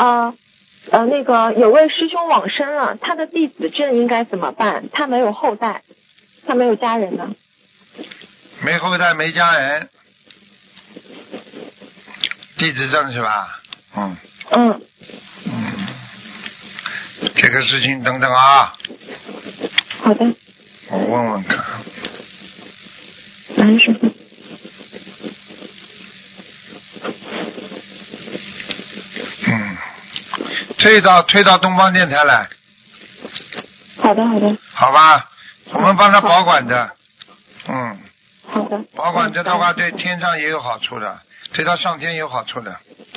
那个有位师兄往生了，他的弟子证应该怎么办？他没有后代，他没有家人呢。 没后代没家人，弟子证是吧？嗯。这个事情等等啊。 好的。 我问问看。 师傅。 推到东方电台来。 好的。 好吧，我们帮他保管着。 好的。 保管着的话，对天上也有好处的，对他上天有好处的。